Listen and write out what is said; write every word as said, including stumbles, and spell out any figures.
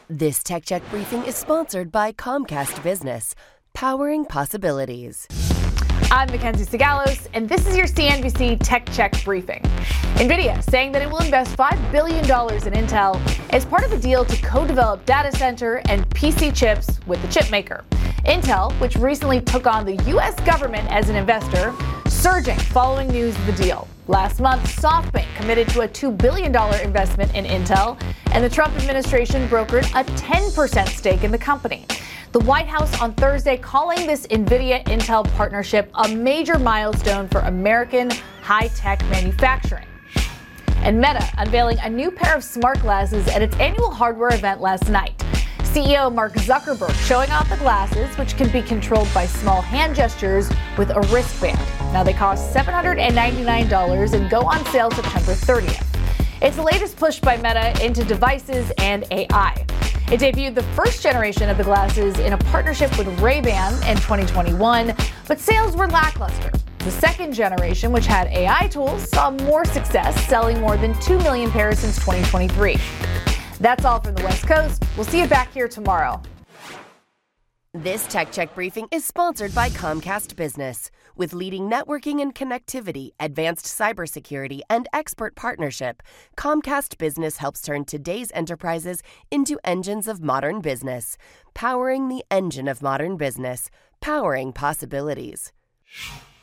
This Tech Check briefing is sponsored by Comcast Business, powering possibilities. I'm Mackenzie Sigalos, and this is your C N B C Tech Check briefing. NVIDIA saying that it will invest five billion dollars in Intel as part of a deal to co-develop data center and P C chips with the chip maker. Intel, which recently took on the U S government as an investor, surging following news of the deal. Last month, SoftBank committed to a two billion dollars investment in Intel, and the Trump administration brokered a ten percent stake in the company. The White House on Thursday calling this NVIDIA-Intel partnership a major milestone for American high-tech manufacturing. And Meta unveiling a new pair of smart glasses at its annual hardware event last night. C E O Mark Zuckerberg showing off the glasses, which can be controlled by small hand gestures with a wristband. Now they cost seven hundred ninety-nine dollars and go on sale September thirtieth. It's the latest push by Meta into devices and A I. It debuted the first generation of the glasses in a partnership with Ray-Ban in twenty twenty-one, but sales were lackluster. The second generation, which had A I tools, saw more success, selling more than two million pairs since twenty twenty-three. That's all from the West Coast. We'll see you back here tomorrow. This Tech Check briefing is sponsored by Comcast Business. With leading networking and connectivity, advanced cybersecurity, and expert partnership, Comcast Business helps turn today's enterprises into engines of modern business. Powering the engine of modern business. Powering possibilities.